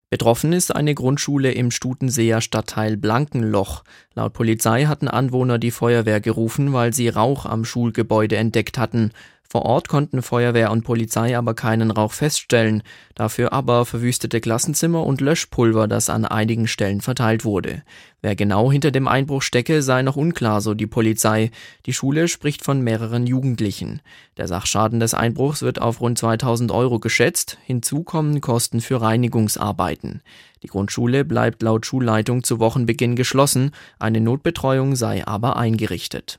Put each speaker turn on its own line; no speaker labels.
Betroffen ist eine Grundschule im Stutenseer Stadtteil Blankenloch. Laut Polizei hatten Anwohner die Feuerwehr gerufen, weil sie Rauch am Schulgebäude entdeckt hatten. Vor Ort konnten Feuerwehr und Polizei aber keinen Rauch feststellen, dafür aber verwüstete Klassenzimmer und Löschpulver, das an einigen Stellen verteilt wurde. Wer genau hinter dem Einbruch stecke, sei noch unklar, so die Polizei. Die Schule spricht von mehreren Jugendlichen. Der Sachschaden des Einbruchs wird auf rund 2.000 Euro geschätzt. Hinzu kommen Kosten für Reinigungsarbeiten. Die Grundschule bleibt laut Schulleitung zu Wochenbeginn geschlossen, eine Notbetreuung sei aber eingerichtet.